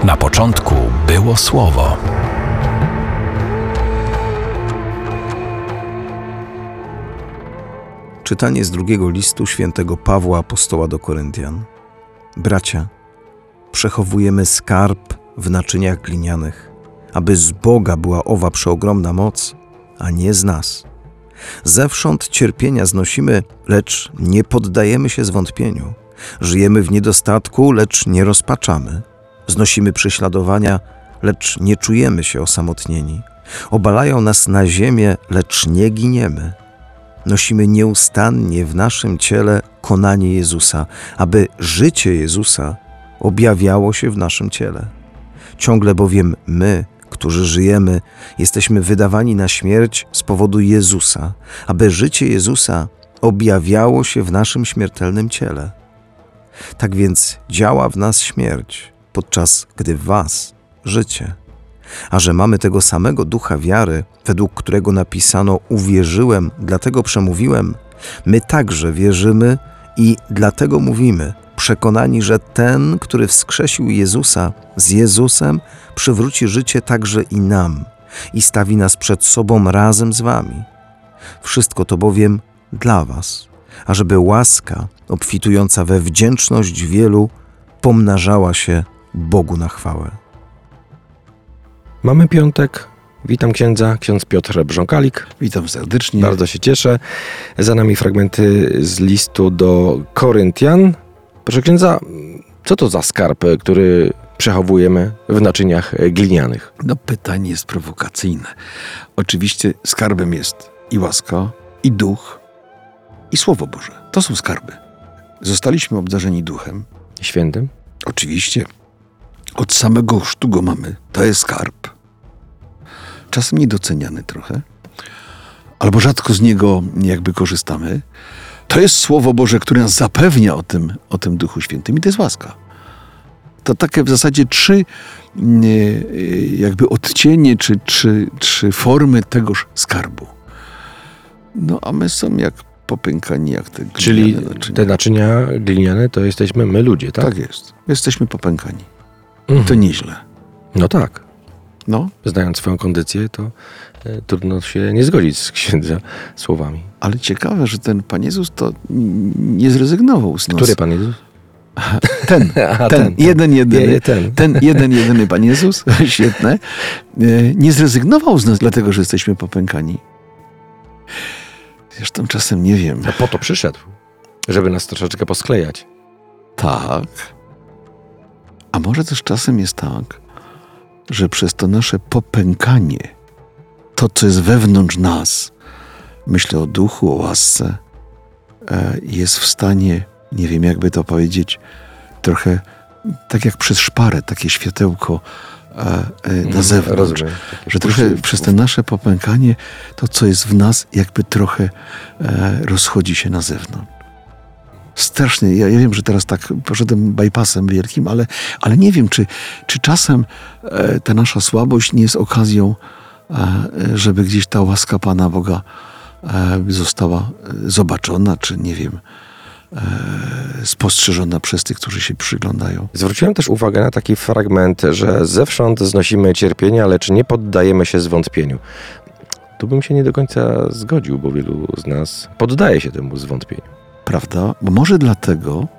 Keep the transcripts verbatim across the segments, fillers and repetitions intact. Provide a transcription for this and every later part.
Na początku było Słowo. Czytanie z drugiego listu świętego Pawła apostoła do Koryntian. Bracia, przechowujemy skarb w naczyniach glinianych, aby z Boga była owa przeogromna moc, a nie z nas. Zewsząd cierpienia znosimy, lecz nie poddajemy się zwątpieniu. Żyjemy w niedostatku, lecz nie rozpaczamy. Znosimy prześladowania, lecz nie czujemy się osamotnieni. Obalają nas na ziemię, lecz nie giniemy. Nosimy nieustannie w naszym ciele konanie Jezusa, aby życie Jezusa objawiało się w naszym ciele. Ciągle bowiem my, którzy żyjemy, jesteśmy wydawani na śmierć z powodu Jezusa, aby życie Jezusa objawiało się w naszym śmiertelnym ciele. Tak więc działa w nas śmierć, podczas gdy w was życie. A że mamy tego samego ducha wiary, według którego napisano: uwierzyłem, dlatego przemówiłem, my także wierzymy i dlatego mówimy, przekonani, że ten, który wskrzesił Jezusa, z Jezusem przywróci życie także i nam i stawi nas przed sobą razem z wami. Wszystko to bowiem dla was, ażeby łaska obfitująca we wdzięczność wielu pomnażała się Bogu na chwałę. Mamy piątek. Witam księdza, ksiądz Piotr Brząkalik. Witam serdecznie. Bardzo się cieszę. Za nami fragmenty z listu do Koryntian. Proszę księdza, co to za skarb, który przechowujemy w naczyniach glinianych? No, pytanie jest prowokacyjne. Oczywiście skarbem jest i łaska, i duch, i Słowo Boże. To są skarby. Zostaliśmy obdarzeni duchem. Świętym? Oczywiście. Od samego chrztu go mamy. To jest skarb. Czasem niedoceniany trochę, albo rzadko z niego jakby korzystamy. To jest Słowo Boże, które nas zapewnia o tym, o tym Duchu Świętym, i to jest łaska. To takie w zasadzie trzy jakby odcienie, czy trzy, trzy formy tegoż skarbu. No a my są jak popękani, jak te gliniane Czyli naczynia. te naczynia gliniane to jesteśmy my ludzie, tak? Tak jest. Jesteśmy popękani. Mhm. To nieźle. No tak. No, Znając swoją kondycję, to e, trudno się nie zgodzić z księdza słowami. ale ciekawe, że ten Pan Jezus to nie zrezygnował z nas. Który Pan Jezus? Ten, A, ten, jeden, jedyny, Je- ten. ten jeden, jedyny Pan Jezus, świetne, e, nie zrezygnował z nas dlatego, że jesteśmy popękani. Zresztą czasem nie wiem. No po to przyszedł, żeby nas troszeczkę posklejać. Tak. A może też czasem jest tak, że przez to nasze popękanie, to co jest wewnątrz nas, myślę o duchu, o łasce, e, jest w stanie, nie wiem jakby to powiedzieć, trochę tak jak przez szparę, takie światełko e, e, na zewnątrz. Rozumiem. Że trochę przez te nasze popękanie, to co jest w nas, jakby trochę e, rozchodzi się na zewnątrz. Strasznie, ja, ja wiem, że teraz tak poszedłem bypassem wielkim, ale, ale nie wiem, czy, czy czasem e, ta nasza słabość nie jest okazją, e, żeby gdzieś ta łaska Pana Boga e, została e, zobaczona, czy nie wiem, e, spostrzeżona przez tych, którzy się przyglądają. Zwróciłem też uwagę na taki fragment, że zewsząd znosimy cierpienia, lecz nie poddajemy się zwątpieniu. Tu bym się nie do końca zgodził, bo wielu z nas poddaje się temu zwątpieniu. Prawda? Bo może dlatego,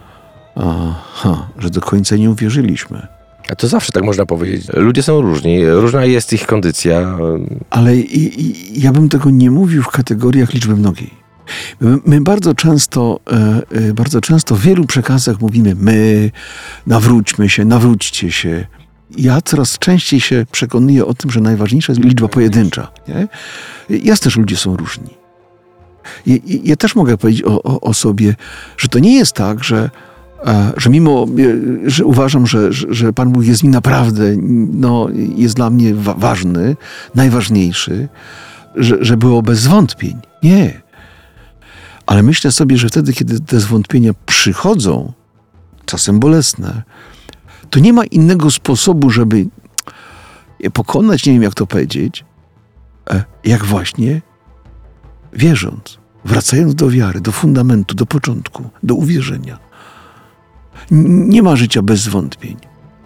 aha, że do końca nie uwierzyliśmy. A to zawsze tak można powiedzieć. Ludzie są różni, różna jest ich kondycja. Ale i, i, ja bym tego nie mówił w kategoriach liczby mnogiej. My, my bardzo często, e, e, bardzo często w wielu przekazach mówimy my, nawróćmy się, nawróćcie się. Ja coraz częściej się przekonuję o tym, że najważniejsza jest liczba pojedyncza. Nie? Jasne, że ludzie są różni. Ja, ja też mogę powiedzieć o, o, o sobie, że to nie jest tak, że, e, że mimo, e, że uważam, że, że, że Pan Bóg jest mi naprawdę, no, jest dla mnie wa- ważny, najważniejszy, że, że było bez zwątpień. Nie. Ale myślę sobie, że wtedy, kiedy te zwątpienia przychodzą, czasem bolesne, to nie ma innego sposobu, żeby je pokonać, nie wiem jak to powiedzieć, e, jak właśnie wierząc, wracając do wiary, do fundamentu, do początku, do uwierzenia. N- nie ma życia bez zwątpień.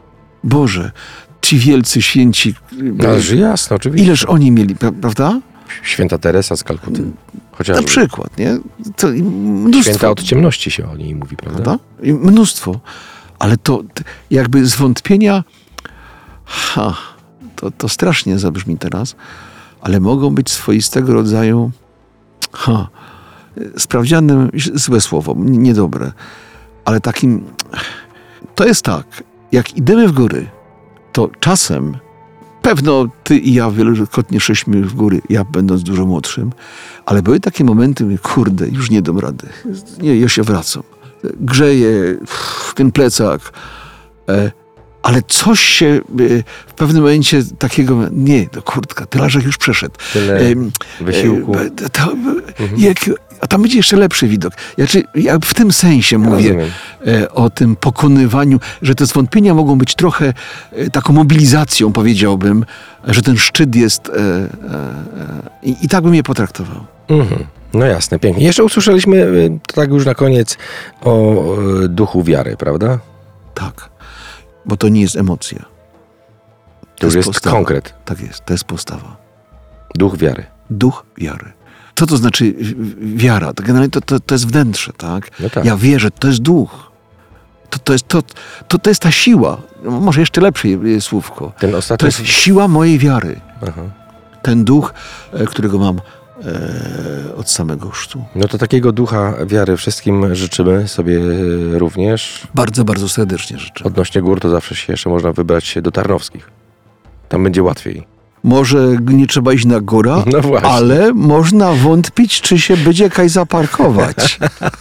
Boże, ci wielcy święci, Należy jasno, oczywiście. ileż oni mieli, pra- prawda? Święta Teresa z Kalkuty. Chociażby. Na przykład, nie? To i mnóstwo, Święta od ciemności się o niej mówi, prawda? prawda? I mnóstwo. Ale to t- jakby z wątpienia, ha, to, to strasznie zabrzmi teraz, ale mogą być swoistego rodzaju, ha, sprawdzianem, złe słowo, n- niedobre, ale takim, to jest tak, jak idziemy w góry, to czasem, pewno ty i ja wielokrotnie szliśmy w góry, ja będąc dużo młodszym, ale były takie momenty, mówię, kurde, już nie dam rady, nie, ja się wracam, grzeję, pff, ten plecak, e, ale coś się e, w pewnym momencie takiego, nie, to kurtka, tylażek już przeszedł. Tyle Em, wysiłku. E, to, to, jak, a tam będzie jeszcze lepszy widok. Ja, czy, ja w tym sensie mówię Rozumiem. e, o tym pokonywaniu, że te zwątpienia mogą być trochę e, taką mobilizacją, powiedziałbym, że ten szczyt jest e, e, e, i, i tak bym je potraktował. Mhm. No jasne, pięknie. Jeszcze usłyszeliśmy, y, tak już na koniec, o y, duchu wiary, prawda? Tak, bo to nie jest emocja. To już jest postawa. konkret. Tak jest, to jest postawa. Duch wiary. Duch wiary. Co to znaczy w- wiara? To generalnie to, to, to jest wnętrze, tak? No tak. Ja wierzę, to jest duch. To, to, jest, to, to, to jest ta siła. No, może jeszcze lepsze je- je słówko. Ten To ostatni... jest siła mojej wiary. Aha. Ten duch, e, którego mam e, od samego chrztu. No to takiego ducha wiary wszystkim życzymy sobie y, również. Bardzo, bardzo serdecznie życzę. Odnośnie gór to zawsze się jeszcze można wybrać do Tarnowskich. Tam będzie łatwiej. Może nie trzeba iść na górę, No właśnie. ale można wątpić, czy się będzie kaj zaparkować.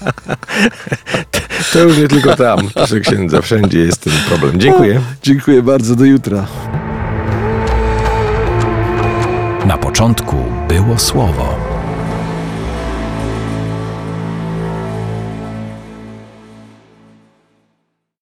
To już nie tylko tam, proszę księdza, wszędzie jest ten problem. Dziękuję. Dziękuję bardzo, do jutra. Na początku było słowo.